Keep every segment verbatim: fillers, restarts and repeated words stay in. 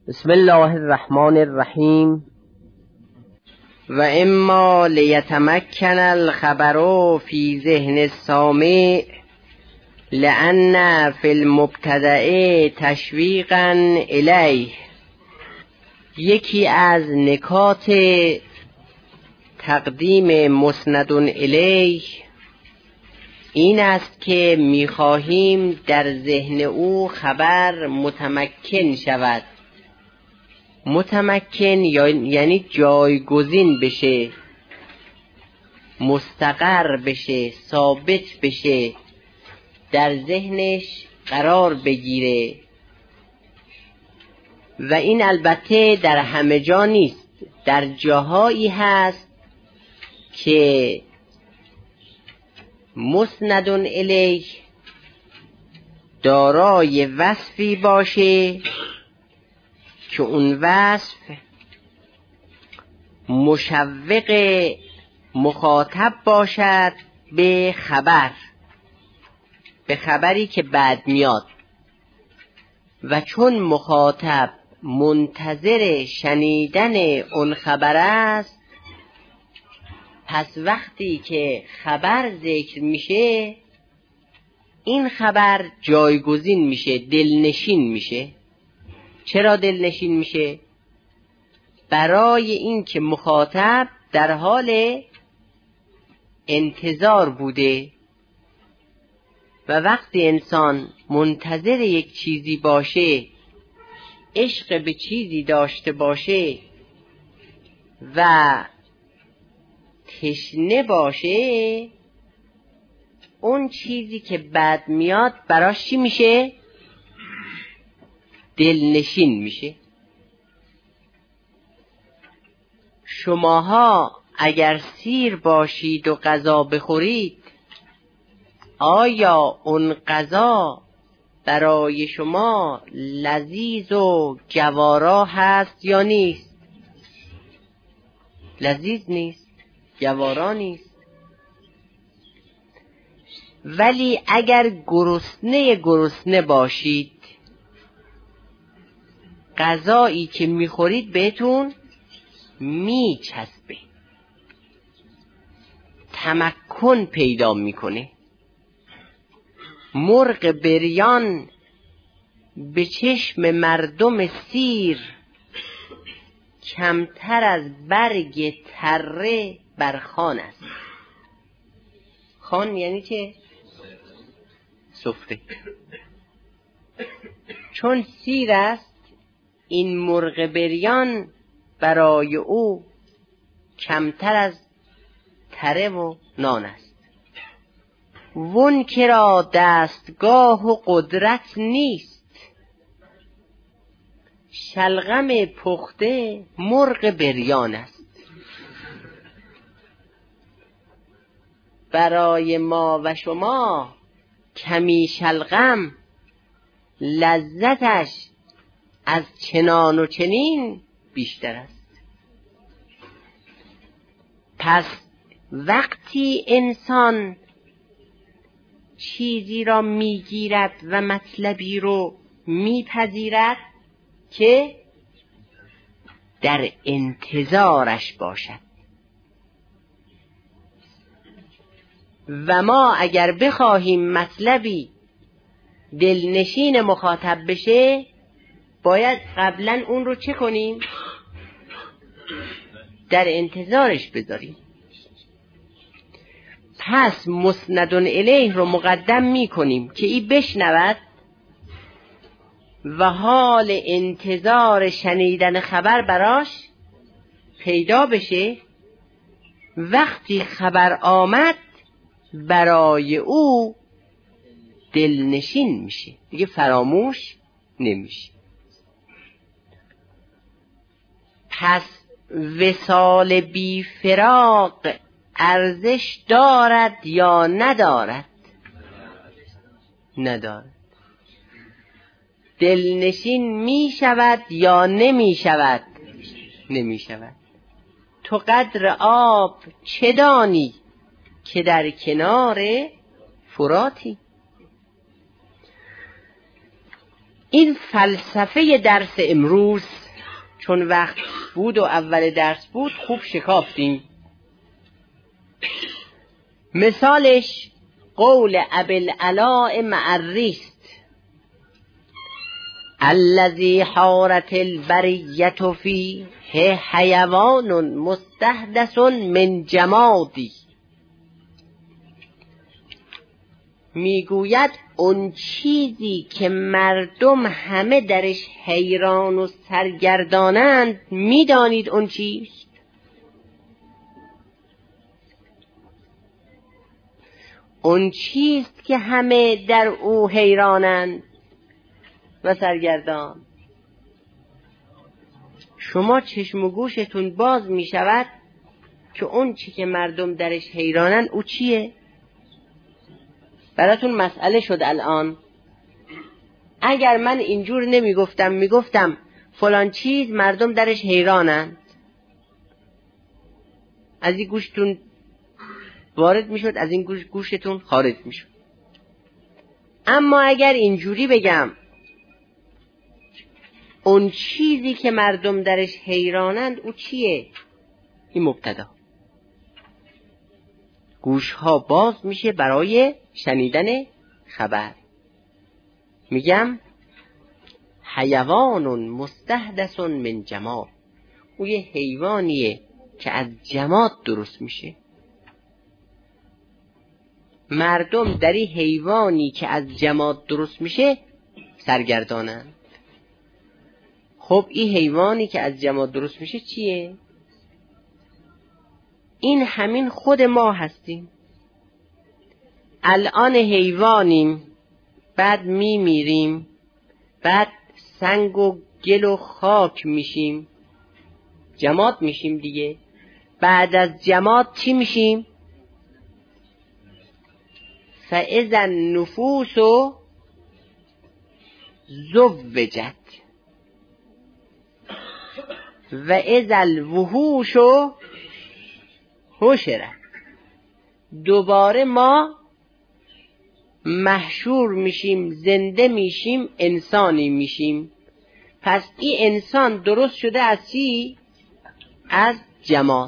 بسم الله الرحمن الرحیم. و اما لیتمکن الخبر فی ذهن السامع لأن فی المبتدأ تشویقا الیه. یکی از نکات تقدیم مسند الیه این است که می‌خواهیم در ذهن او خبر متمکن شود. متمکن یعنی جایگزین بشه، مستقر بشه، ثابت بشه، در ذهنش قرار بگیره. و این البته در همه جا نیست، در جاهایی هست که مسند الیه دارای وصفی باشه که اون وصف مشوق مخاطب باشد به خبر، به خبری که بعد میاد. و چون مخاطب منتظر شنیدن اون خبر است، پس وقتی که خبر ذکر میشه این خبر جایگزین میشه، دلنشین میشه. چرا دلنشین میشه؟ برای این که مخاطب در حال انتظار بوده و وقتی انسان منتظر یک چیزی باشه، عشق به چیزی داشته باشه و تشنه باشه، اون چیزی که بعد میاد براش چی میشه؟ دلنشین میشه. شماها اگر سیر باشید و غذا بخورید، آیا اون غذا برای شما لذیذ و گوارا هست یا نیست؟ لذیذ نیست، گوارا نیست. ولی اگر گرسنه گرسنه باشید، غذایی که میخورید بهتون میچسبه، تمکن پیدا میکنه. مرغ بریان به چشم مردم سیر کمتر از برگ تره بر خوان است. خوان یعنی چه؟ سفره. چون سیر است، این مرغ بریان برای او کمتر از تره و نان است. وون که را دستگاه و قدرت نیست، شلغم پخته مرغ بریان است. برای ما و شما کمی شلغم لذتش از چنان و چنین بیشتر است. پس وقتی انسان چیزی را میگیرد و مطلبی رو میپذیرد که در انتظارش باشد. و ما اگر بخواهیم مطلبی دلنشین مخاطب بشه، باید قبلا اون رو چه کنیم؟ در انتظارش بذاریم. پس مسند الیه رو مقدم می کنیم که ای بشنود و حال انتظار شنیدن خبر براش پیدا بشه. وقتی خبر آمد برای او دلنشین میشه، دیگه فراموش نمیشه. پس وصال بی فراق ارزش دارد یا ندارد؟ ندارد. دلنشین می شود یا نمی شود؟ نمی شود. تو قدر آب چه دانی که در کنار فراتی؟ این فلسفه درس امروز چون وقت بود و اول درس بود خوب شکافتیم. مثالش قول ابوالعلاء معریست: الذی حارت البریة فیه حیوان مستحدث من جمادی. میگوید اون چیزی که مردم همه درش حیران و سرگردانند، میدانید اون چیست؟ اون چیست که همه در او حیرانند و سرگردان. شما چشم و گوشتون باز می شود که اون چی که مردم درش حیرانند او چیه؟ براتون مسئله شد الان. اگر من اینجور نمی گفتم، می گفتم فلان چیز مردم درش حیرانند، از این گوشتون وارد می شد، از این گوش گوشتون خارج می شد. اما اگر اینجوری بگم اون چیزی که مردم درش حیرانند او چیه؟ این مبتدا. گوش ها باز میشه برای شنیدن خبر. میگم حیوان مستحدث من جماد. او یه حیوانیه که از جماد درست میشه. مردم در این حیوانی که از جماد درست میشه سرگردانند. خب این حیوانی که از جماد درست میشه چیه؟ این همین خود ما هستیم. الان حیوانیم، بعد میمیریم، بعد سنگ و گل و خاک میشیم، جماد میشیم دیگه. بعد از جماد چی میشیم؟ فاذا النفوس زوجت و اذا الوحوش حشرت. دوباره ما محشور میشیم، زنده میشیم، انسانی میشیم. پس این انسان درست شده از چی؟ از جماد.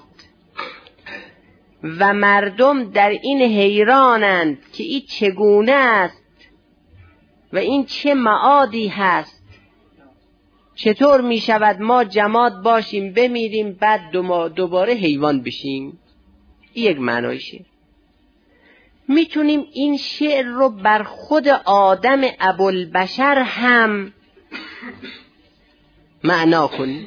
و مردم در این حیرانند که این چگونه است و این چه معادی هست. چطور می شود ما جماد باشیم، بمیریم، بعد دوباره حیوان بشیم؟ این یک معنایشه. میتونیم این شعر رو بر خود آدم ابوالبشر هم معنا کنیم.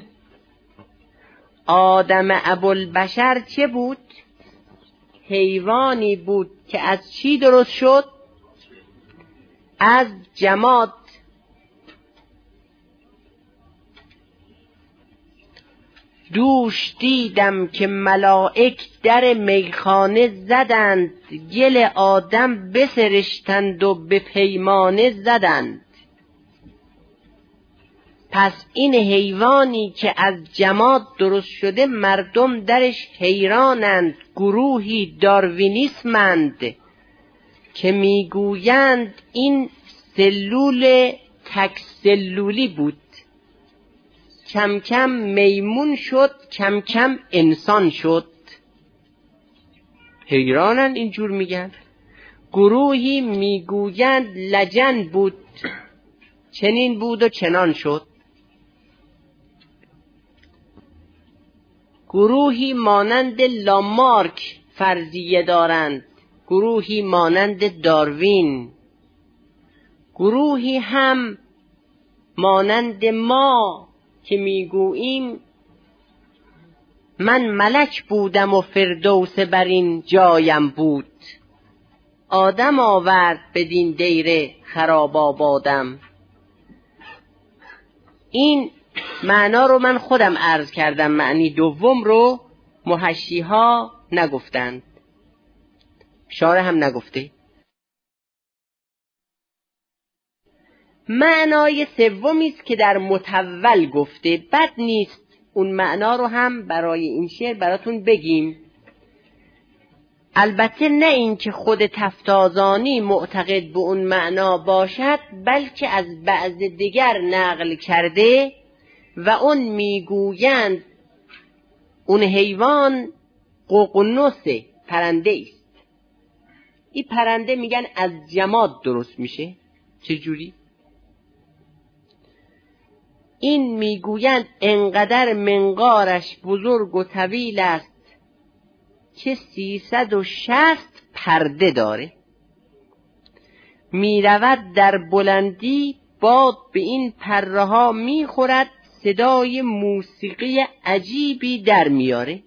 آدم ابوالبشر چه بود؟ حیوانی بود که از چی درست شد؟ از جماد. دوش دیدم که ملائک در میخانه زدند، گل آدم بسرشتند و به پیمانه زدند. پس این حیوانی که از جماد درست شده مردم درش حیرانند. گروهی داروینیسمند که میگویند این سلول تک سلولی بود، کم کم میمون شد، کم کم انسان شد. حیرانند اینجور میگن. گروهی میگویند لجن بود، چنین بود و چنان شد. گروهی مانند لامارک فرضیه دارند، گروهی مانند داروین، گروهی هم مانند ما که میگوییم من ملک بودم و فردوس بر این جایم بود، آدم آورد بدین دیر خراب آبادم. این معنا رو من خودم عرض کردم، معنی دوم رو محشی ها نگفتند، شارح هم نگفته. معنای سومی است که در متول گفته، بد نیست اون معنا رو هم برای این شعر براتون بگیم. البته نه این که خود تفتازانی معتقد به اون معنا باشد، بلکه از بعض دیگر نقل کرده و اون میگویند اون حیوان ققنوس پرنده است. این پرنده میگن از جماد درست میشه. چجوری؟ این میگویند انقدر منقارش بزرگ و طویل است که سیصد و شصت پرده داره. میرود در بلندی، باد به این پره ها میخورد، صدای موسیقی عجیبی در میاره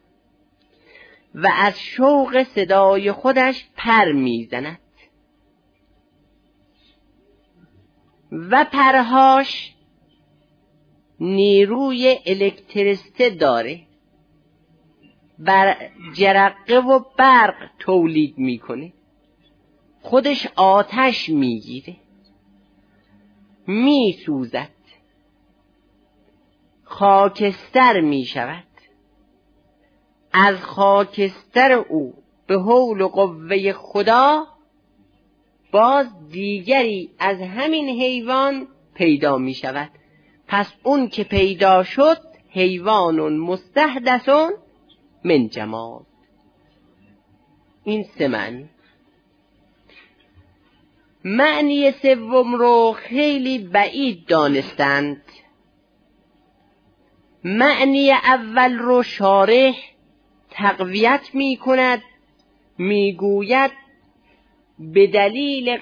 و از شوق صدای خودش پر میزند و پرهاش نیروی الکتریسته داره، بر جرقه و برق تولید میکنه، خودش آتش میگیره، میسوزد، خاکستر میشود. از خاکستر او به حول و قوه خدا باز دیگری از همین حیوان پیدا میشود. پس اون که پیدا شد حیوان مستحدث من جماد. این سه معنی. معنی سوم رو خیلی بعید دانستند. معنی اول رو شارح تقویت می کند، می گوید به دلیل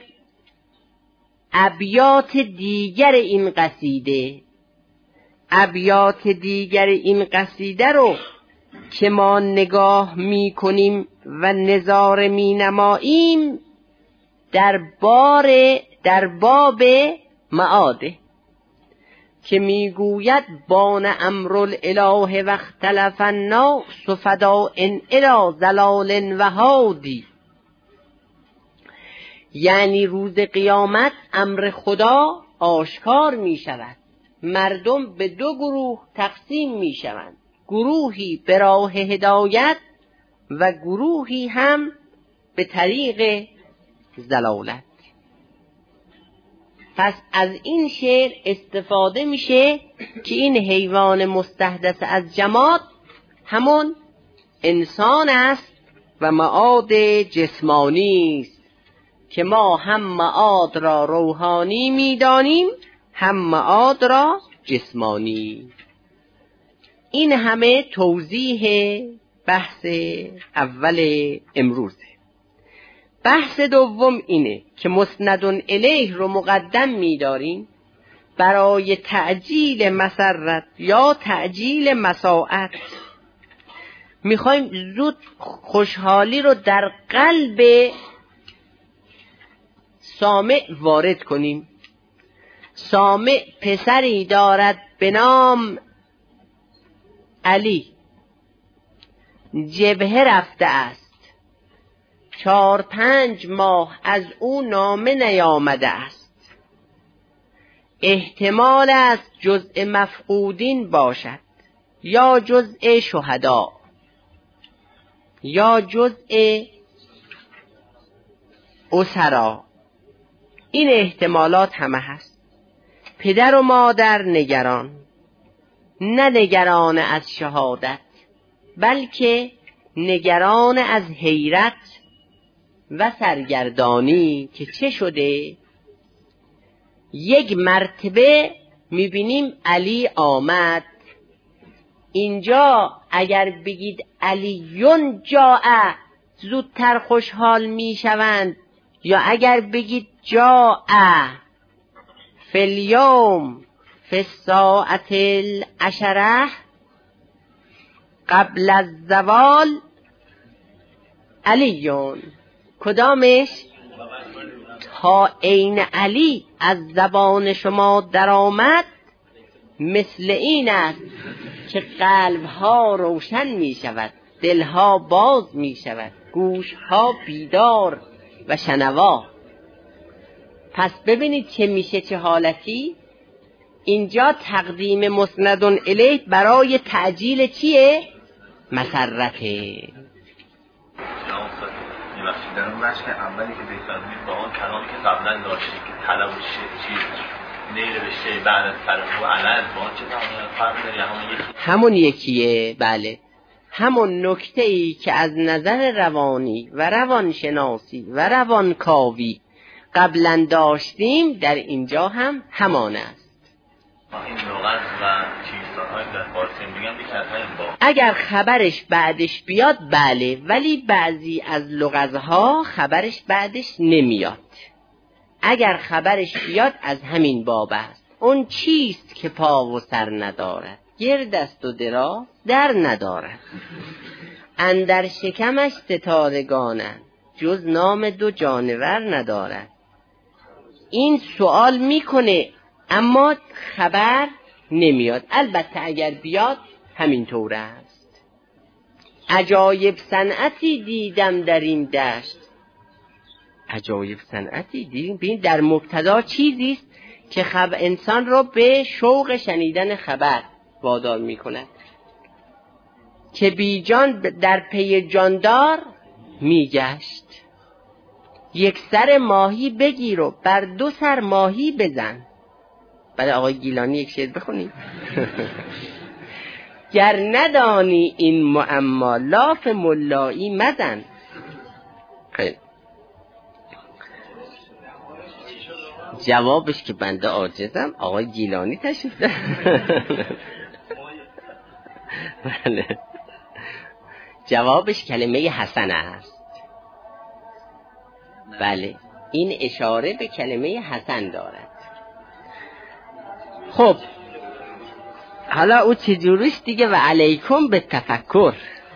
ابیات دیگر این قصیده. ابیات دیگر این قصیده رو که ما نگاه می کنیم و نظاره می نماییم در بار در باب معاده که میگوید بان امر الاله و اختلف الناس فداء الی ضلال و هادی. یعنی روز قیامت امر خدا آشکار می شود، مردم به دو گروه تقسیم می شوند، گروهی به راه هدایت و گروهی هم به طریق ضلالت. پس از این شعر استفاده میشه که این حیوان مستحدث از جماد همون انسان است و معاد جسمانی است که ما هم معاد را روحانی میدانیم هم معاد را جسمانی. این همه توضیح بحث اول امروزه. بحث دوم اینه که مسند الیه رو مقدم می‌داریم برای تعجیل مسرت یا تعجیل مساعت. میخوایم زود خوشحالی رو در قلب سامع وارد کنیم. سامع پسری دارد به نام علی، جبهه رفته است، چار پنج ماه از او نامه نیامده است. احتمال است جزء مفقودین باشد یا جزء شهدا یا جزء اسرا. این احتمالات همه هست. پدر و مادر نگران، نه نگران از شهادت بلکه نگران از حیرت و سرگردانی که چه شده. یک مرتبه میبینیم علی آمد. اینجا اگر بگید علیون جاء زودتر خوشحال میشوند، یا اگر بگید جاء فی الیوم فی الساعة العشرة قبل الزوال علیون، کدامش؟ تا عین علی از زبان شما در آمد مثل این است که قلبها روشن می شود، دلها باز می شود، گوشها بیدار و شنوا. پس ببینید چه میشه، چه حالتی. اینجا تقدیم مسند الیه برای تعجیل چیه؟ مسرته. در اون بخش اولی که بفرمایید با آن کلامی که قبلا داشتید که طلب و چیز نیل بشه بعد از فرق و علل با چه فرق داره؟ همون یکی همون یکیه. بله، همون نکته ای که از نظر روانی و روانشناسی و روانکاوی قبلا داشتیم در اینجا هم همان است. این لغت و چیزهایی در فارسی میگن دیگه با اگر خبرش بعدش بیاد بله، ولی بعضی از لغتها خبرش بعدش نمیاد. اگر خبرش بیاد از همین باب است. اون چیست که پا و سر ندارد، گرد است و دراز در ندارد، اندر شکمش ستارگانند جز نام دو جانور ندارد. این سوال میکنه اما خبر نمیاد. البته اگر بیاد همینطور است. عجایب صنعتی دیدم در این دشت. عجایب صنعتی دیدیم. ببین در مبتدا چیزی است که خب انسان رو به شوق شنیدن خبر وادار میکند که بی جان در پی جاندار میگشت. یک سر ماهی بگیر و بر دو سر ماهی بزن. بعد آقای گیلانی یک شعر بخونیم. گر ندانی این معما لاف ملایی مزن. خیلی جوابش که بنده عاجزم، آقای گیلانی تشریف داره. بله، جوابش کلمه حسن است. بله، این اشاره به کلمه حسن دارد. خب حالا او چجوریش دیگه؟ و علیکم به تفکر.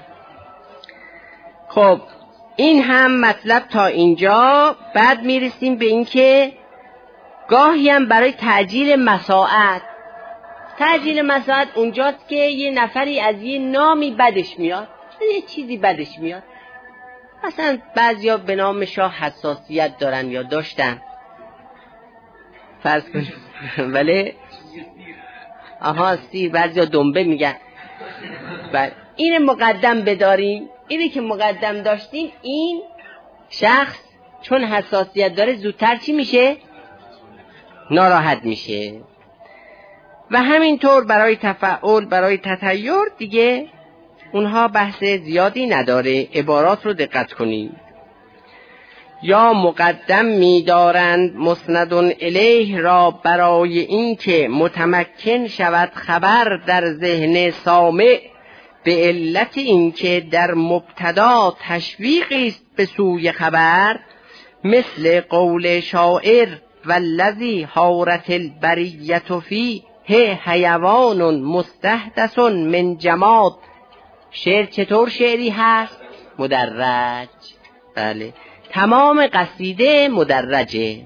خب این هم مطلب تا اینجا. بعد میرسیم به این که گاهی هم برای تعجیل مساعد. تعجیل مساعد اونجاست که یه نفری از یه نامی بدش میاد، یه چیزی بدش میاد. مثلا بعضیا به نام شاه حساسیت دارن یا داشتن، فرض کنیم، ولی آها سیر، بعضیا دنبه میگن. بعد این مقدم بداریم. اینی که مقدم داشتیم، این شخص چون حساسیت داره زودتر چی میشه؟ ناراحت میشه. و همینطور برای تفعول، برای تطیر دیگه اونها بحث زیادی نداره. عبارات رو دقت کنید. یا مقدم می‌دارند مسندون الیه را برای اینکه متمکن شود خبر در ذهن سامع، به علت اینکه در مبتدا تشویقی است به سوی خبر، مثل قول شاعر والذی حارت البریة فیه حیوان مستحدث من جماد. شعر چطور شعری هست؟ مدرج. بله، تمام قصیده مدرجه.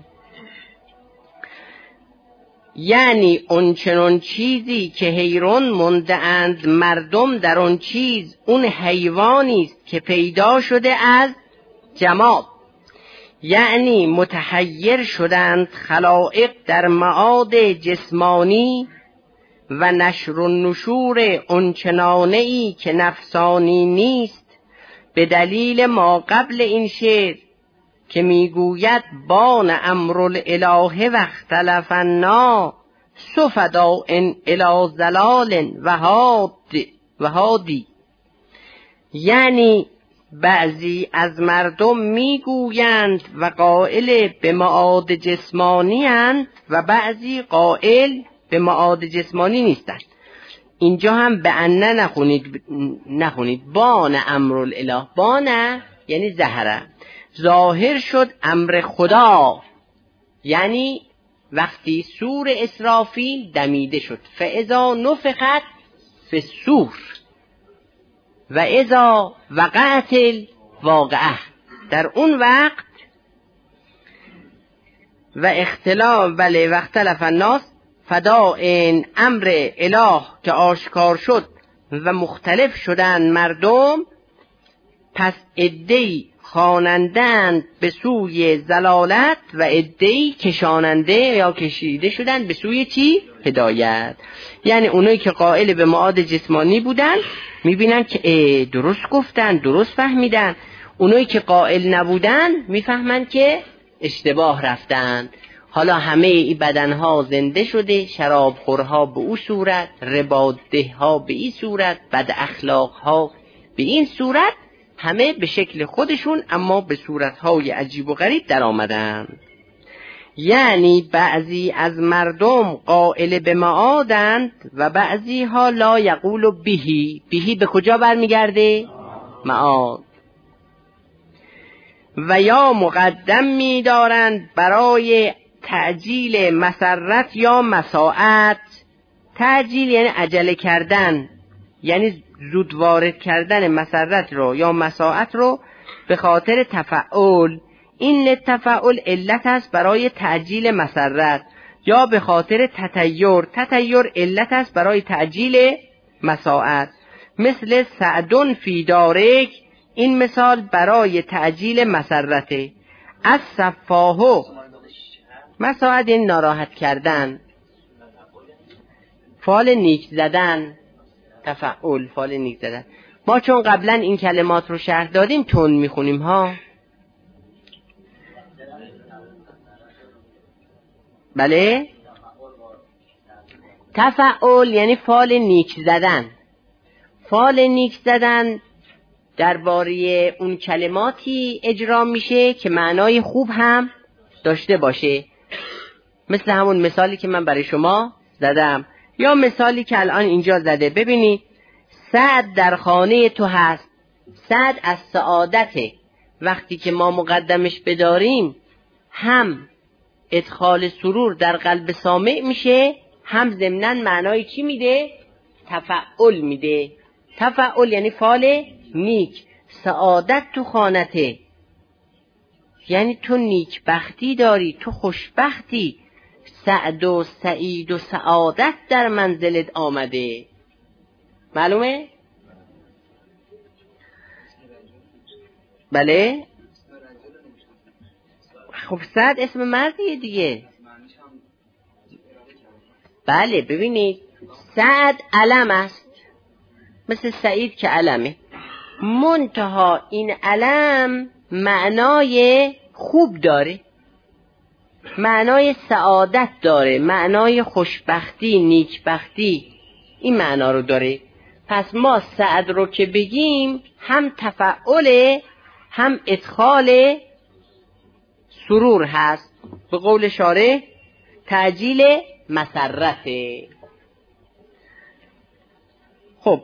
یعنی اون چنون چیزی که حیران مانده اند مردم در اون چیز، اون حیوانی است که پیدا شده از جماد. یعنی متحیر شدند خلائق در معاد جسمانی و نشر و نشور اونچنانه‌ای که نفسانی نیست، به دلیل ما قبل این شعر که میگوید بان امر الاله و اختلف النا سفدا ان الی ضلال و هادی. یعنی بعضی از مردم میگویند و قائل به معاد جسمانی اند و بعضی قائل به معاد جسمانی نیستند. اینجا هم به انه نخونید، نخونید بان امر الاله. بان یعنی ظهره، ظاهر شد امر خدا. یعنی وقتی سور اسرافیل دمیده شد، فاذا نفخت فی الصور و اذا وقعت الواقعه، در اون وقت و اختلاف بله و اختلف الناس فدا این امر اله که آشکار شد و مختلف شدن مردم، پس عده‌ای خوانندند به سوی ضلالت و عده‌ای کشاننده یا کشیده شدند به سوی چی؟ هدایت. یعنی اونایی که قائل به معاد جسمانی بودن میبینن که درست گفتن، درست فهمیدن. اونایی که قائل نبودن میفهمن که اشتباه رفتن. حالا همه این بدنها زنده شده، شرابخورها به او صورت، ربادهها به این صورت، بد اخلاقها به این صورت، همه به شکل خودشون اما به صورتهای عجیب و غریب در آمدن. یعنی بعضی از مردم قائل به معادند و بعضی ها لا یقول بهی. بهی به کجا برمیگرده؟ معاد. و یا مقدم می دارند برای تعجیل مسرت یا مساعت. تعجیل یعنی عجله کردن، یعنی زود وارد کردن مسرت رو یا مساعت رو به خاطر تفعول. این تفعول علت است برای تعجیل مسرت، یا به خاطر تطیر. تطیر علت است برای تعجیل مساعت. مثل سعدون فی دارک، این مثال برای تعجیل مسرته. از صفاهو مساعد این ناراحت کردن، فال نیک زدن، تفعول فال نیک زدن. ما چون قبلا این کلمات رو شرح دادیم تون میخونیم ها. بله، تفعول یعنی فال نیک زدن. فال نیک زدن درباره اون کلماتی اجرا میشه که معنای خوب هم داشته باشه، مثل همون مثالی که من برای شما زدم یا مثالی که الان اینجا زده. ببینید سعد در خانه تو هست. سعد از سعادته. وقتی که ما مقدمش بداریم هم ادخال سرور در قلب سامع میشه، هم ضمناً معنای چی میده؟ تفعول میده. تفعول یعنی فال نیک. سعادت تو خانته، یعنی تو نیک بختی داری، تو خوشبختی. سعد و سعید و سعادت در منزلت آمده. معلومه؟ بله. خب سعد اسم مردیه دیگه. بله ببینید سعد علم است، مثل سعید که علمه. منتها این علم معنای خوب داره، معنای سعادت داره، معنای خوشبختی، نیکبختی، این معنا رو داره. پس ما سعد رو که بگیم هم تفعول هم ادخال سرور هست. به قول شارح تعجیل مسرته. خب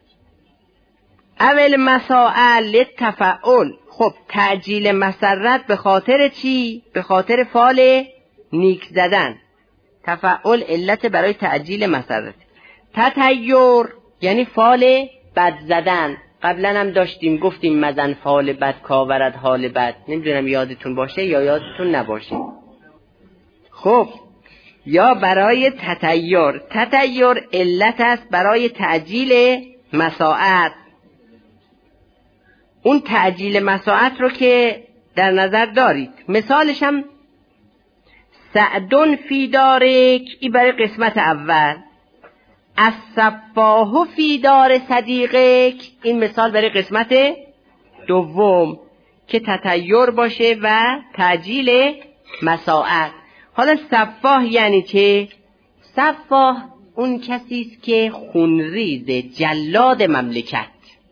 اول مساعل للتفعول. خب تعجیل مسرت به خاطر چی؟ به خاطر فال نیک زدن. تفعول علت برای تعجیل مسرت. تطیر یعنی فال بد زدن. قبلا هم داشتیم گفتیم مزن فال بد کاورد حال بد. نمیدونم یادتون باشه یا یادتون نباشه. خب یا برای تطیر. تطیر علت است برای تعجیل مساعت. اون تعجیل مساعت رو که در نظر دارید، مثالش هم سعدون فی دارک، این برای قسمت اول. از صفاهو فی دار صدیقک، این مثال برای قسمت دوم که تطیر باشه و تعجیل مساعت. حالا صفاه یعنی چه؟ صفاه اون کسی است که خونریز، جلاد مملکت،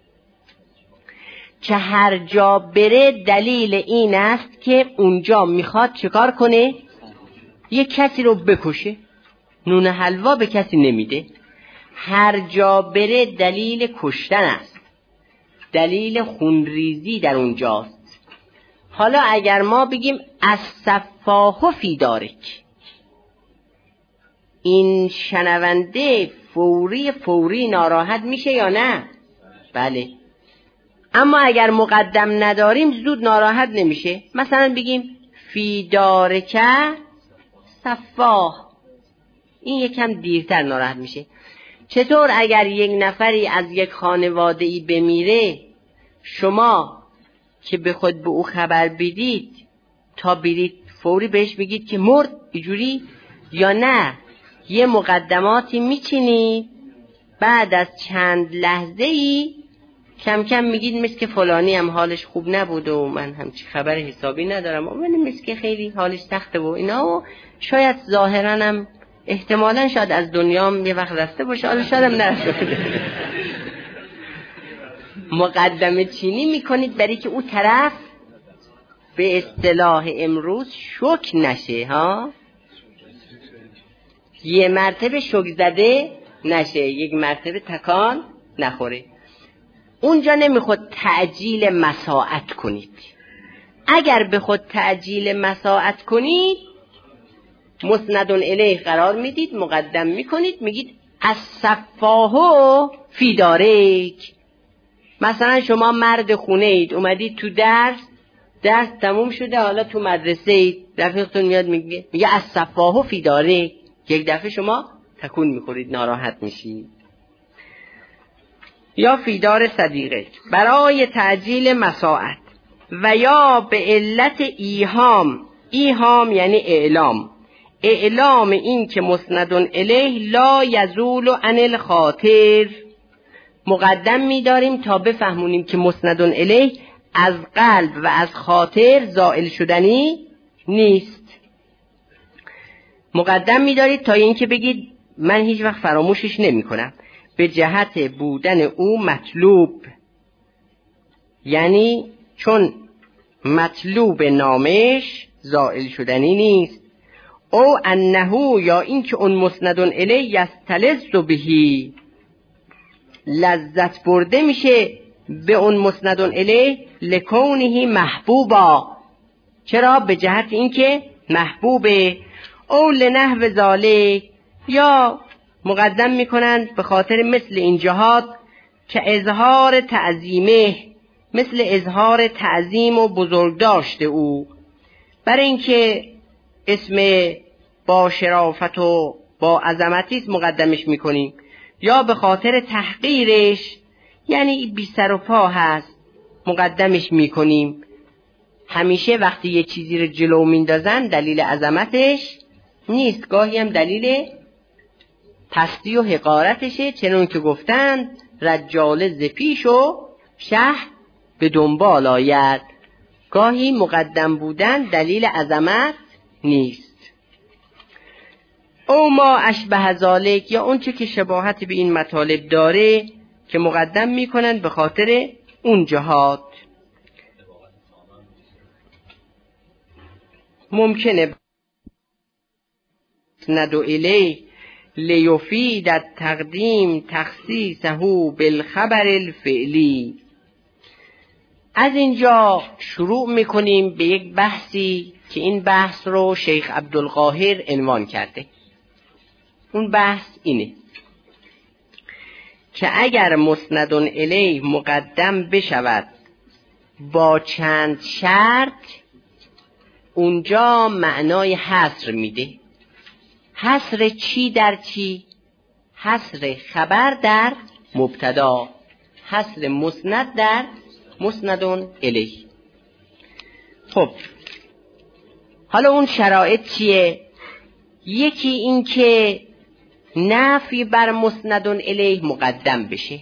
که هر جا بره دلیل این است که اونجا میخواد چیکار کنه؟ یک کسی رو بکشه. نون حلوا به کسی نمیده. هر جا بره دلیل کشتن است، دلیل خونریزی در اونجاست. حالا اگر ما بگیم از صفاهو فی دارک، این شنونده فوری فوری ناراحت میشه یا نه؟ بله. اما اگر مقدم نداریم زود ناراحت نمیشه. مثلا بگیم فی دارک صفاه، این یکم دیرتر ناراحت میشه. چطور اگر یک نفری از یک خانواده‌ای بمیره، شما که به خود به او خبر بدید تا برید فوری بهش بگید که مرد اینجوری، یا نه یه مقدماتی میچینید، بعد از چند لحظه‌ای کم کم میگید مثل که فلانی هم حالش خوب نبود و من همچی خبر حسابی ندارم و من مثل که خیلی حالش سخته و اینا و شاید ظاهرا هم احتمالا شاید از دنیام یه وقت رفته باشه، حالا شاید هم نرفته. مقدمه چینی میکنید برای که او طرف به اصطلاح امروز شوک نشه ها، یه مرتبه شوک زده نشه، یک مرتبه تکان نخوره. اونجا نمیخواد تعجیل مساعت کنید. اگر بخواد تعجیل مساعت کنید مسند الیه قرار میدید، مقدم میکنید، میگید از صفاهو فی دارک. مثلا شما مرد خونه اید، اومدید تو درس، درس تموم شده، حالا تو مدرسه اید، رفیقتون میاد میگه میگه از صفاهو فی دارک، یک دفعه شما تکون میخورید، ناراحت میشید. یا فی دار صدیقه برای تعجیل مساعت، و یا به علت ایهام. ایهام یعنی اعلام، اعلام این که مسند الیه لا یزول عن الخاطر. مقدم می‌داریم تا بفهمونیم که مسند الیه از قلب و از خاطر زائل شدنی نیست. مقدم می‌دارید تا اینکه بگید من هیچ وقت فراموشش نمی‌کنم، به جهت بودن او مطلوب، یعنی چون مطلوب نامش زائل شدنی نیست. او انهو، یا اینکه اون مسند الیه یستلذ بهی، لذت برده میشه به اون مسند الیه، لکونه محبوبا، چرا؟ به جهت اینکه محبوبه. او لنحو ذالک، یا مقدم میکنند به خاطر مثل این جهات که اظهار تعظیمه، مثل اظهار تعظیم و بزرگ داشته او، برای اینکه اسم با شرافت و با عظمتی مقدمش میکنیم. یا به خاطر تحقیرش، یعنی بی سر و پا هست، مقدمش میکنیم. همیشه وقتی یه چیزی رو جلو میندازن دلیل عظمتش نیست، گاهی هم دلیل پستی و حقارتشه، چنون که گفتند رجال ز پیش و شه به دنبال آید. گاهی مقدم بودن دلیل عظمت نیست. او ما اشبه ذالک، یا اون چه که شباهت به این مطالب داره که مقدم میکنن به خاطر اون جهات. ممکنه ندو الی لیفید التقدیم تخصیصه بالخبر الفعلی. از اینجا شروع میکنیم به یک بحثی که این بحث رو شیخ عبدالقاهر عنوان کرده. اون بحث اینه که اگر مسند الیه مقدم بشود با چند شرط، اونجا معنای حصر میده. حصر چی در چی؟ حصر خبر در مبتدا، حصر مسند در مسند الیه. خب حالا اون شرایط چیه؟ یکی این که نفی بر مسند الیه مقدم بشه.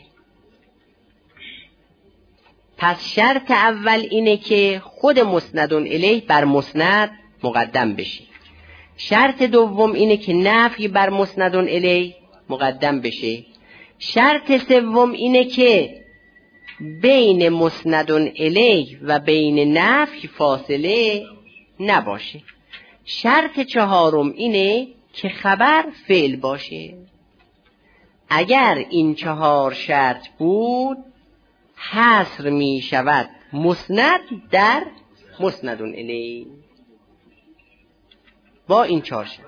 پس شرط اول اینه که خود مسند الیه بر مسند مقدم بشه. شرط دوم اینه که نفی بر مسند الیه مقدم بشه. شرط سوم اینه که بین مسند الیه و بین نفی فاصله نباشه. شرط چهارم اینه که خبر فعل باشه. اگر این چهار شرط بود حصر می شود مسند در مسند الیه با این چهار شرط.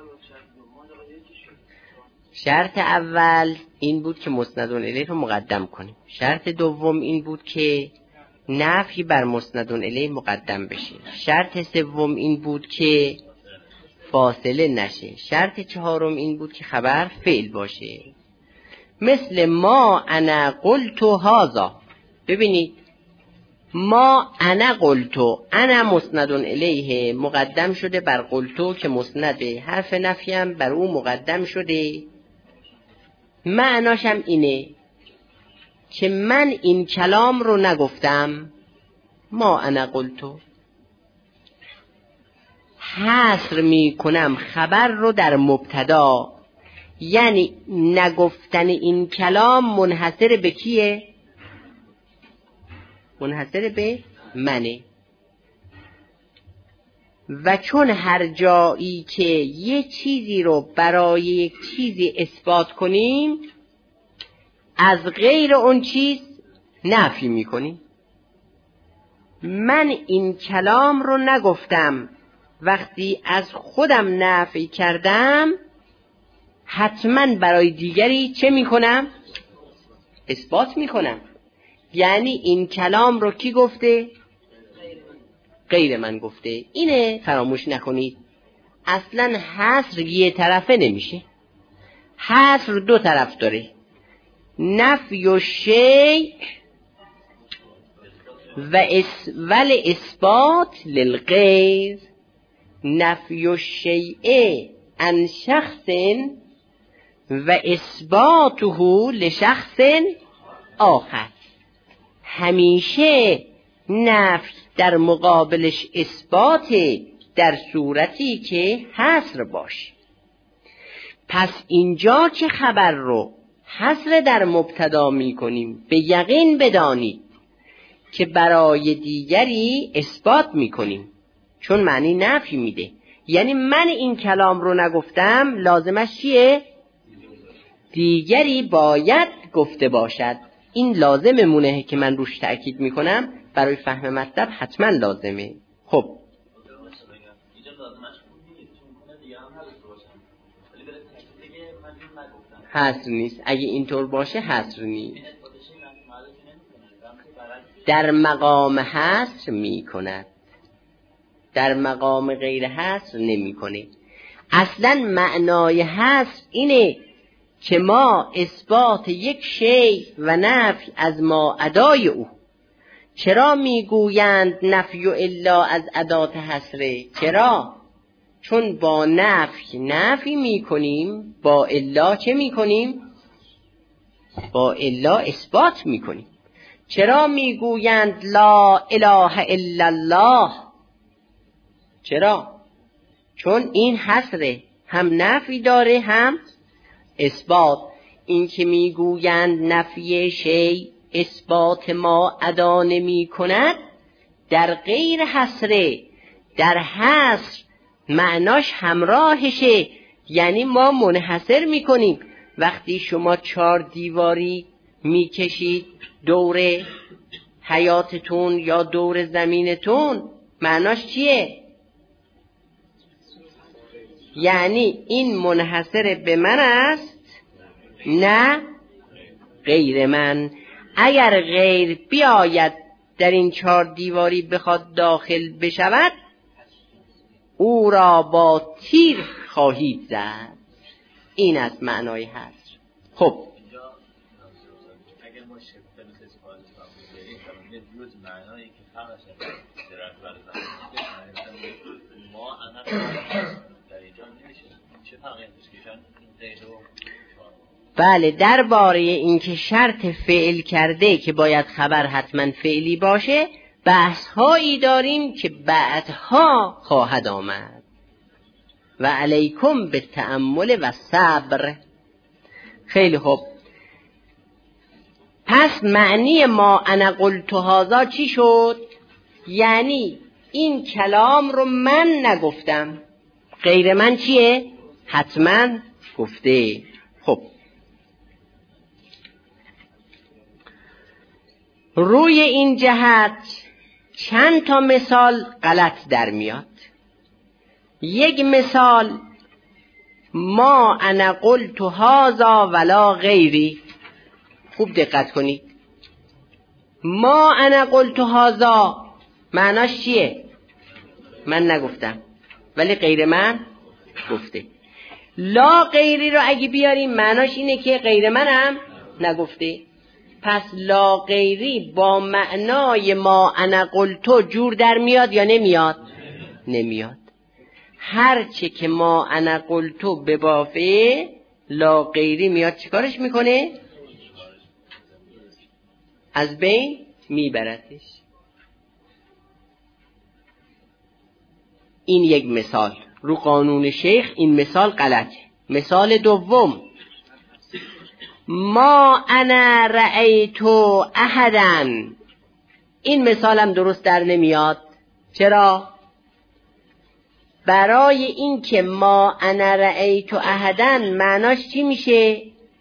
شرط اول این بود که مسند الیه رو مقدم کنیم. شرط دوم این بود که نفی بر مسند الیه مقدم بشه. شرط سوم این بود که فاصله نشه. شرط چهارم این بود که خبر فعل باشه. مثل ما انا قلتو هذا. ببینید ما انا قلتو، انا مسند الیه مقدم شده بر قلتو که مسنده، حرف نفی هم بر او مقدم شده. معناش هم اینه که من این کلام رو نگفتم، ما انا قلتو، حصر می کنم خبر رو در مبتدا، یعنی نگفتن این کلام منحصر به کیه؟ منحصر به منه. و چون هر جایی که یه چیزی رو برای یک چیزی اثبات کنیم، از غیر اون چیز نفی میکنیم. من این کلام رو نگفتم، وقتی از خودم نفی کردم حتما برای دیگری چه میکنم؟ اثبات میکنم. یعنی این کلام رو کی گفته؟ غیر من گفته. اینه فراموش نکنید. اصلا حصر یه طرفه نمیشه، حصر دو طرف داره. نفی و شیء و اس ول اثبات للغیر. نفی و شیء عن شخص و اثباته لشخص آخر. همیشه نفی در مقابلش اثبات، در صورتی که حصر باشه. پس اینجا که خبر رو حصر در مبتدا می کنیم، به یقین بدانید که برای دیگری اثبات می کنیم، چون معنی نفی میده. یعنی من این کلام رو نگفتم، لازمش چیه؟ دیگری باید گفته باشد. این لازم مونه که من روش تأکید میکنم، برای فهم مطلب حتما لازمه. خب حصر نیست. اگه اینطور باشه حصر نیست. در مقام حصر میکند، در مقام غیر حصر نمیکنه. اصلا معنای حصر اینه که ما اثبات یک شیء و نفی از ما ادای او. چرا میگویند نفی و الا از ادات حصره؟ چرا؟ چون با نفی نفی میکنیم، با الا چه میکنیم؟ با الا اثبات میکنیم. چرا میگویند لا اله الا الله؟ چرا؟ چون این حصره، هم نفی داره هم اثبات. این که میگویند نفی شیء اثبات ما ادا نمی کند، در غیر حصره، در حصر معناش همراهشه. یعنی ما منحصر میکنیم. وقتی شما چهار دیواری میکشید دور حیاتتون یا دور زمینتون، معناش چیه؟ یعنی این منحصر به من است، نه غیر من. اگر غیر بیاید در این چهار دیواری بخواد داخل بشود، او را با تیر خواهید زد. این از معنای حصر. خب اگر ما شبه مثل اسفاد بریم یه جوز معنایی که خواهش درست برزن ما انا در اینجا نمیشه. چه فرقی هست که این و بله، درباره اینکه شرط فعل کرده که باید خبر حتما فعلی باشه بحث هایی داریم که بعدها خواهد آمد. و علیکم به تأمل و صبر. خیلی خوب. پس معنی ما انا قلت هذا چی شد؟ یعنی این کلام رو من نگفتم، غیر من چیه؟ حتما گفته. خب روی این جهت چند تا مثال غلط در میاد. یک مثال ما انا قلت هذا ولا غیری. خوب دقت کنید. ما انا قلت هذا معناش چیه؟ من نگفتم ولی غیر من گفته. لا غیری رو اگه بیاریم معناش اینه که غیر منم نگفته. پس لا غیری با معنای ما انا قلتو جور در میاد یا نمیاد؟ نمیاد. هرچه که ما انا قلتو ببافه لا غیری میاد چیکارش میکنه؟ از بین میبرتش. این یک مثال رو قانون شیخ. این مثال غلطه. مثال دوم، ما انا رأیت احدا. این مثالم درست در نمیاد. چرا؟ برای این که ما انا رأیت احدا معناش چی میشه؟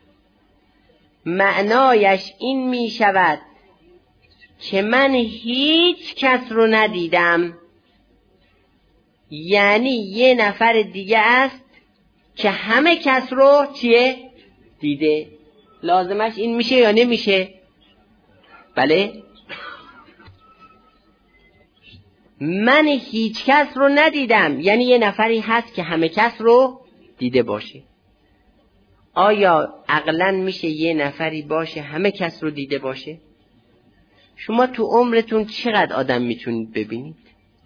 معنایش این میشود که من هیچ کس رو ندیدم، یعنی یه نفر دیگه است که همه کس رو چیه؟ دیده. لازمش این میشه یا نمیشه؟ بله. من هیچ کس رو ندیدم یعنی یه نفری هست که همه کس رو دیده باشه. آیا عقلاً میشه یه نفری باشه همه کس رو دیده باشه؟ شما تو عمرتون چقدر آدم میتونید ببینید؟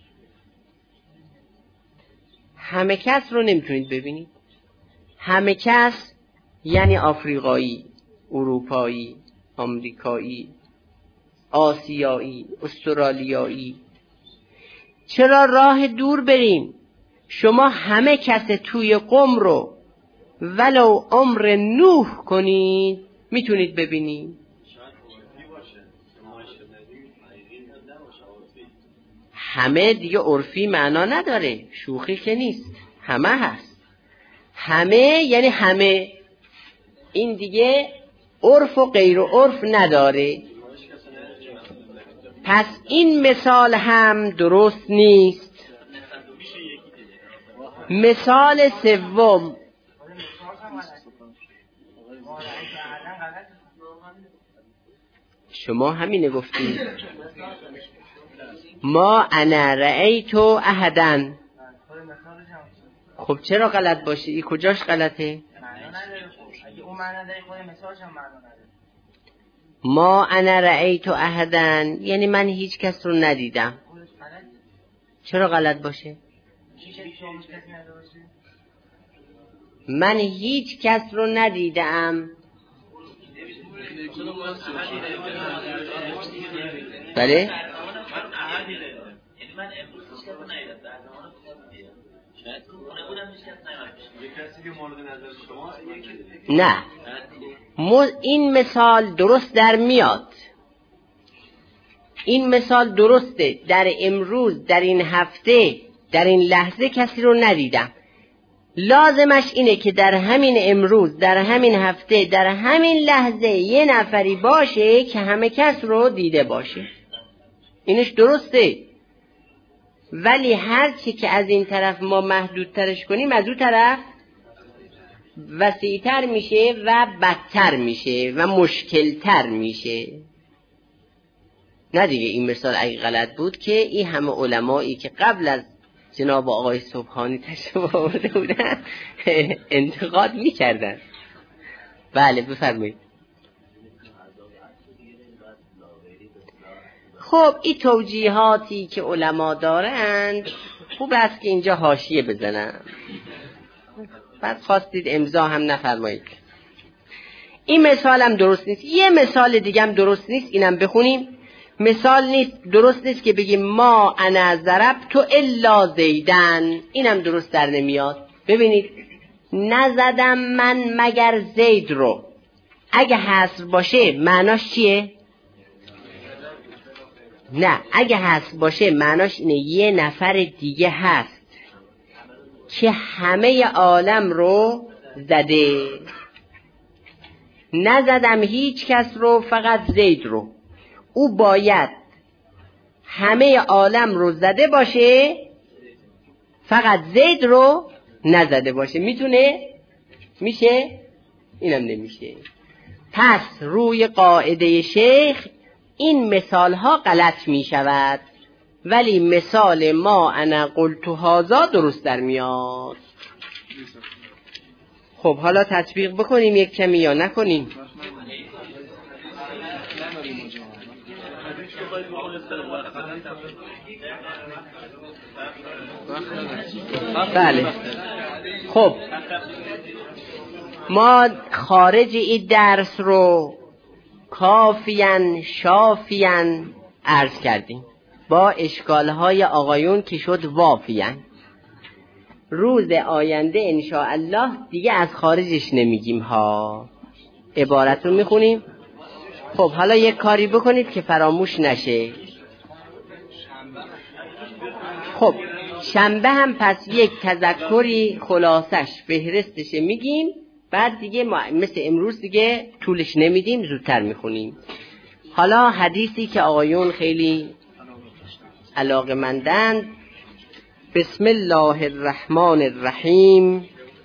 همه کس رو نمیتونید ببینید. همه کس یعنی آفریقایی، اروپایی، آمریکایی، آسیایی، استرالیایی. چرا راه دور بریم؟ شما همه کس توی قم رو ولو عمر نوح کنید میتونید ببینید. همه دیگه عرفی معنا نداره، شوخی که نیست، همه هست. همه یعنی همه. این دیگه عرف و غیر عرف نداره. پس این مثال هم درست نیست. مثال سوم، شما همینه گفتید ما انا رأیت احدا. خب چرا غلط باشه؟ این کجاش غلطه؟ ما انا رأیت احدا یعنی من هیچ کس رو ندیدم. چرا غلط باشه؟ من هیچ کس رو ندیدم. بله؟ نه، این مثال درست در میاد. این مثال درسته. در امروز، در این هفته، در این لحظه کسی رو ندیدم. لازمش اینه که در همین امروز، در همین هفته، در همین لحظه یه نفری باشه که همه کس رو دیده باشه. اینش درسته. ولی هر چی که از این طرف ما محدودترش کنیم از اون طرف وسیع‌تر میشه و بدتر میشه و مشکلتر میشه. نه دیگه این مثال اگه غلط بود که این همه علمایی که قبل از جناب آقای سبحانی تشریف آورده بودن انتقاد میکردن. بله بفرمایید. خب این توجیهاتی که علما دارند خوب است که اینجا حاشیه بزنم. بعد خواستید امضا هم نفرمایید. این مثال هم درست نیست. یه مثال دیگه هم درست نیست. اینم بخونیم. مثال نیست، درست نیست که بگیم ما انا ضربت الا زیدن. اینم درست در نمیاد. ببینید نزدم من مگر زید رو. اگه حصر باشه معناش چیه؟ نه، اگه حصر باشه معناش اینه یه نفر دیگه هست که همه عالم رو زده. نزدم هیچ کس رو، فقط زید رو. او باید همه عالم رو زده باشه، فقط زید رو نزده باشه. میتونه؟ میشه؟ اینم نمیشه. پس روی قاعده شیخ این مثال ها غلط می شود، ولی مثال ما انا قلت هذا درست در میاد. خب حالا تطبیق بکنیم یک کمی یا نکنیم؟ بله. خب ما خارج این درس رو کافیان شافیان عرض کردیم با اشکالهای آقایون که شد وافیان. روز آینده انشاءالله دیگه از خارجش نمیگیم ها، عبارت رو میخونیم. خب حالا یک کاری بکنید که فراموش نشه. خب شنبه هم پس یک تذکری خلاصش فهرستش میگیم، بعد دیگه مثل امروز دیگه طولش نمیدیم، زودتر میخونیم. حالا حدیثی که آقایون خیلی علاقه‌مندند. بسم الله الرحمن الرحیم.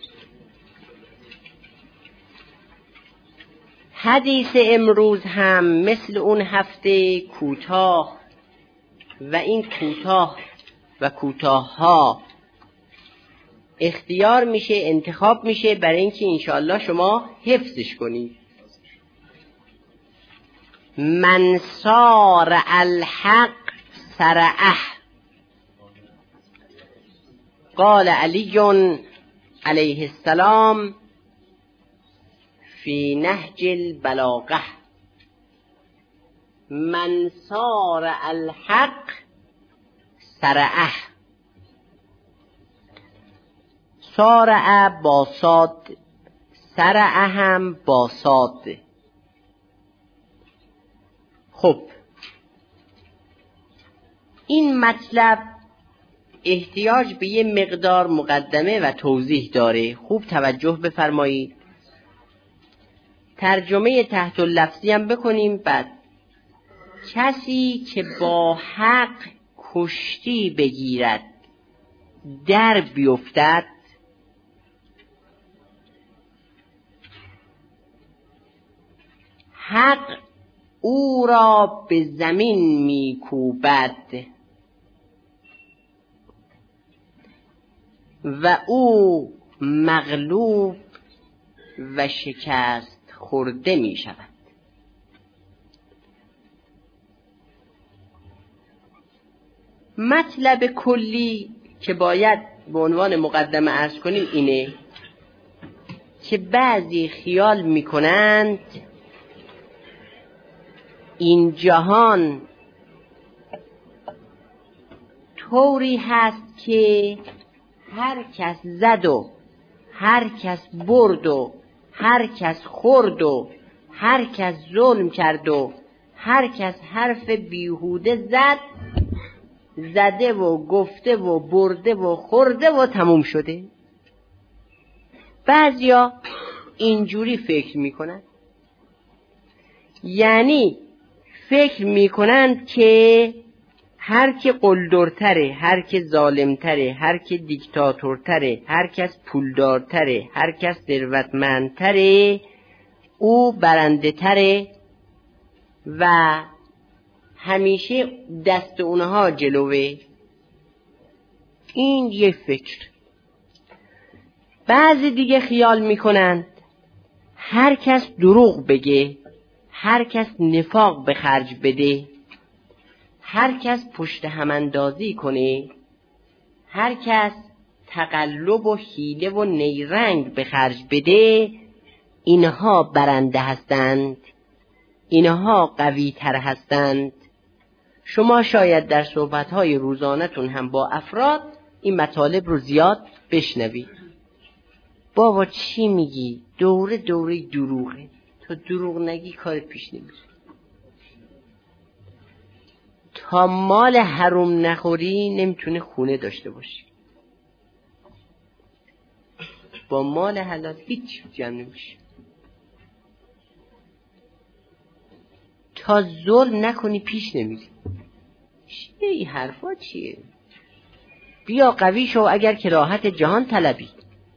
حدیث امروز هم مثل اون هفته کوتاه و این کوتاه و کوتاه ها اختیار میشه، انتخاب میشه برای اینکه انشاءالله شما حفظش کنید. من صار الحق سرعه، قال علی علیه السلام فی نهج البلاغه. من صار الحق سرعه، سارعه با صاد، سرعه هم با صاد. خب این مطلب احتیاج به یه مقدار مقدمه و توضیح داره، خوب توجه بفرمایید. ترجمه تحت اللفظی هم بکنیم. بعد کسی که با حق کشتی بگیرد در بیفتد، حق او را به زمین میکوبد و او مغلوب و شکست خورده می شود. مطلب کلی که باید به عنوان مقدمه عرض کنیم اینه که بعضی خیال می کنند این جهان طوری هست که هر کس زد و هر کس برد و هر کس خورد و هر کس ظلم کرد و هر کس حرف بیهوده زد، زده و گفته و برده و خورده و تموم شده. بعضیا اینجوری فکر میکنن، یعنی فکر میکنند که هر که قلدرتره، هر که ظالمتره، هر که دیکتاتورتره، هر کس پولدارتره، هر کس ثروتمندتره، او برنده تره و همیشه دست اونها جلوه. این یه فکر. بعضی دیگه خیال میکنند هر کس دروغ بگه، هر کس نفاق به خرج بده، هر کس پشت هم اندازی کنه، هر کس تقلب و حیله و نیرنگ به خرج بده، اینها برنده هستند، اینها قوی تر هستند. شما شاید در صحبت‌های روزانه‌تون هم با افراد این مطالب رو زیاد بشنوید. بابا چی میگی؟ دوره دوره دروغه، تو دروغ نگی کار پیش نمیره. تا مال حرام نخوری نمیتونه خونه داشته باشی. با مال حلال هیچ جمع نمیشه. تا ظلم نکنی پیش نمیری. چیه این حرفا چیه؟ بیا قوی شو اگر که راحت جهان طلبی،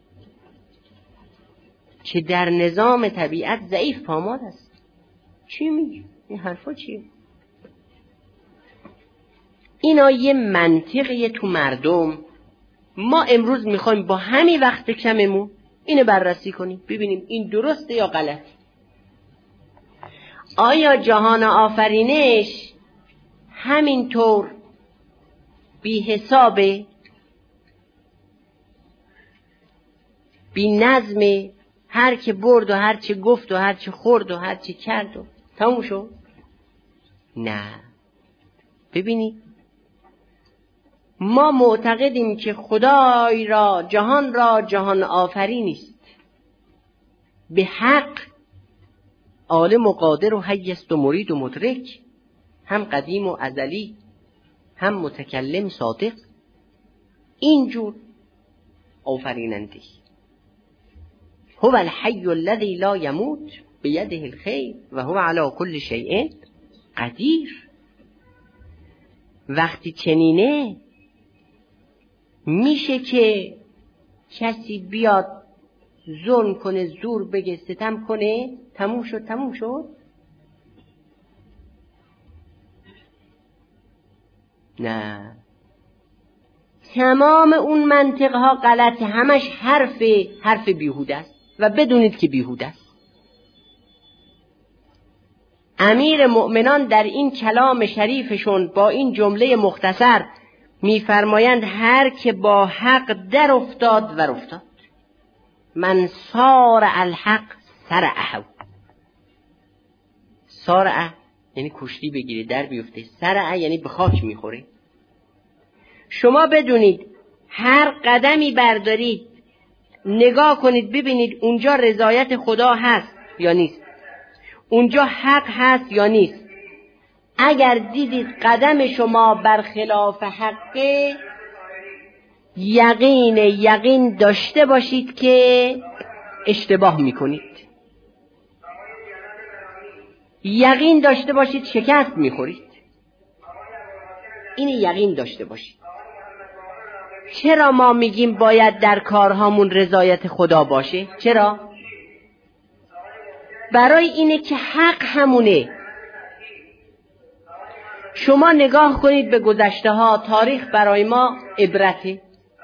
که در نظام طبیعت ضعیف پامال است. چی میگی؟ این حرفا چیه؟ اینا یه منطقیه تو مردم. ما امروز میخوایم با همین وقت کممون اینو بررسی کنیم، ببینیم این درسته یا غلط. آیا جهان آفرینش همینطور بی حسابه، بی نظمه، هر که برد و هر چه گفت و هر چه خورد و هر چه کرد و تموم شد؟ نه. ببینید ما معتقدیم که خدای را جهان را جهان آفرینی است، به حق عالم و قادر و حی است و مرید و مدرک، هم قدیم و ازلی، هم متکلم صادق. اینجور آفریننده. هو الحی الذی لا یموت بیده الخیر و هو علی کل شیء قدیر. وقتی چنینه میشه که کسی بیاد ظلم کنه، زور بگه، ستم کنه؟ تموم شد تموم شد؟ نه. تمام اون منطقها غلطه، همش حرف حرف بیهوده است و بدونید که بیهوده است. امیر مؤمنان در این کلام شریفشون با این جمله مختصر میفرمایند هر که با حق در افتاد و افتاد، من صار الحق سرعه. سرعه یعنی کشتی بگیره، در بیفته. سرعه یعنی به خاک میخوره. شما بدونید هر قدمی بردارید نگاه کنید ببینید اونجا رضایت خدا هست یا نیست، اونجا حق هست یا نیست. اگر دیدید قدم شما برخلاف حقه، یقین یقین داشته باشید که اشتباه میکنید، یقین داشته باشید شکست میخورید. این یقین داشته باشید. چرا ما میگیم باید در کارهامون رضایت خدا باشه؟ چرا؟ برای اینه که حق همونه. شما نگاه کنید به گذشته ها، تاریخ برای ما عبرته.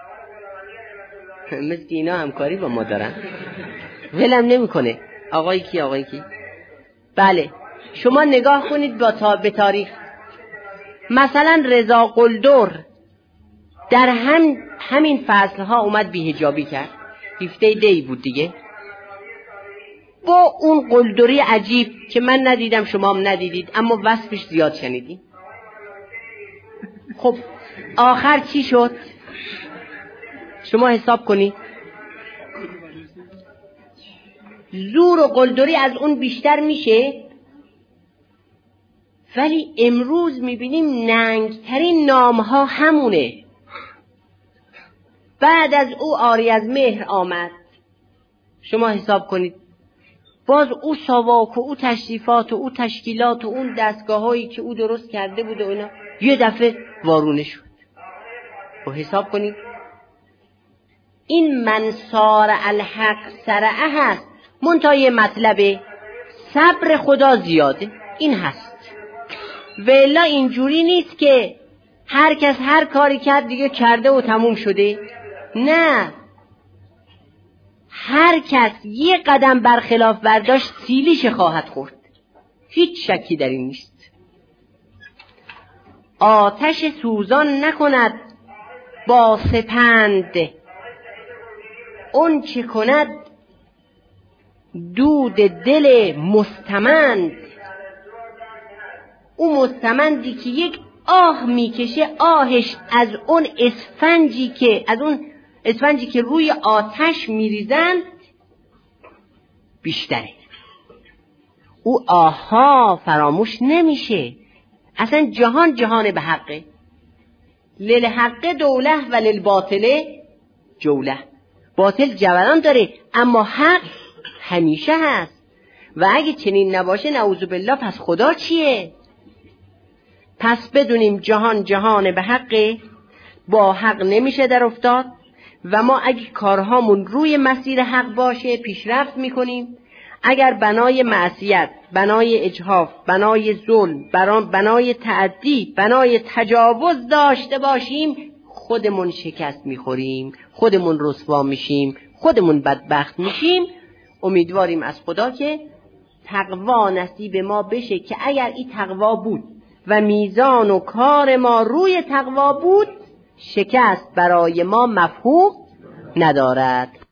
مثل اینا همکاری با ما دارن، ولم نمی کنه. آقای کی آقای کی؟ بله، شما نگاه کنید با تا... به تاریخ. مثلا رضا قلدر در هم همین فصل ها اومد بی‌حجابی کرد، هفده دی بود دیگه، با اون قلدری عجیب که من ندیدم شما هم ندیدید اما وصفش زیاد شنیدید. خب آخر چی شد؟ شما حساب کنید. زور و قلدری از اون بیشتر میشه، ولی امروز میبینیم ننگترین نام ها همونه. بعد از او آری از مهر آمد. شما حساب کنید باز او ساواک و او تشریفات و او تشکیلات و اون دستگاه هایی که او درست کرده بود و اینا یه دفعه وارونه شد. و حساب کنید این منصار الحق سرعه هست، منتهای مطلبه صبر خدا زیاده، این هست. ولی اینجوری نیست که هر کس هر کاری کرد دیگه کرده و تموم شده. نه، هر کس یه قدم برخلاف برداشت سیلیش خواهد خورد، هیچ شکی در این نیست. آتش سوزان نکند با سپند، اون چه کند دود دل مستمند. اون مستمندی که یک آه میکشه، آهش از اون اسفنجی که از اون اسفنجی که روی آتش میریزند بیشتره. او آها فراموش نمیشه. اصلا جهان جهان به حقه. للحق دوله و للباطله جوله. باطل جولان داره اما حق همیشه هست. و اگه چنین نباشه نعوذ بالله پس خدا چیه؟ پس بدونیم جهان جهان به حقه، با حق نمیشه در افتاد و ما اگه کارهامون روی مسیر حق باشه پیشرفت میکنیم. اگر بنای معصیت، بنای اجحاف، بنای ظلم، بنای تعدی، بنای تجاوز داشته باشیم خودمون شکست میخوریم، خودمون رسوا میشیم، خودمون بدبخت میشیم. امیدواریم از خدا که تقوا نصیب ما بشه که اگر این تقوا بود و میزان و کار ما روی تقوا بود شکست برای ما مفهوم ندارد.